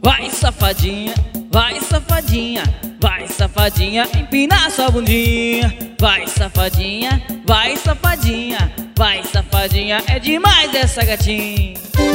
Vai safadinha, vai safadinha, vai safadinha, empina sua bundinha. Vai safadinha, vai safadinha, vai safadinha, é demais essa gatinha.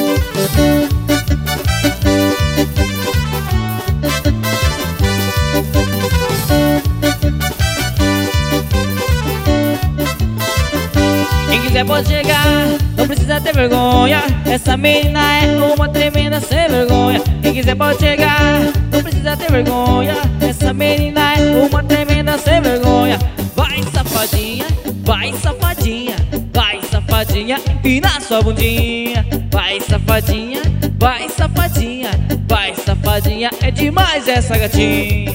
Quem quiser pode chegar, não precisa ter vergonha. Essa menina é uma tremenda sem vergonha. Quem quiser pode chegar, não precisa ter vergonha. Essa menina é uma tremenda sem vergonha. Vai safadinha, vai safadinha, vai safadinha, empina sua bundinha. Vai safadinha, vai safadinha, vai safadinha, é demais essa gatinha.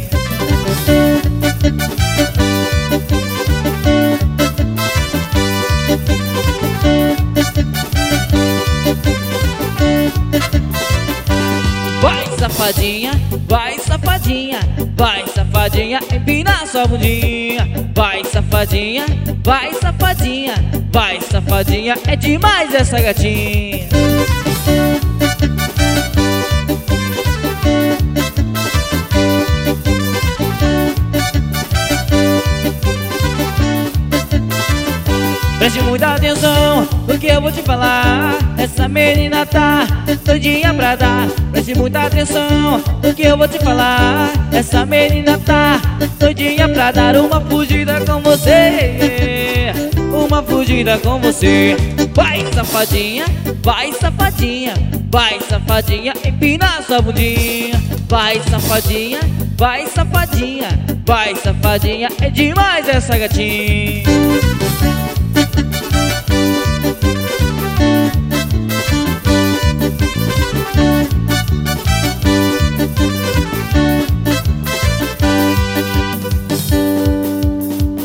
Vai safadinha, vai safadinha, vai safadinha, empina sua bundinha. Vai safadinha, vai safadinha, vai safadinha, é demais essa gatinha. Preste muita atenção no que eu vou te falar. Essa menina tá doidinha pra dar. Preste muita atenção no que eu vou te falar. Essa menina tá doidinha pra dar uma fugida com você. Uma fugida com você. Vai safadinha, vai safadinha, vai safadinha, empina sua bundinha. Vai safadinha, vai safadinha, vai safadinha, é demais essa gatinha.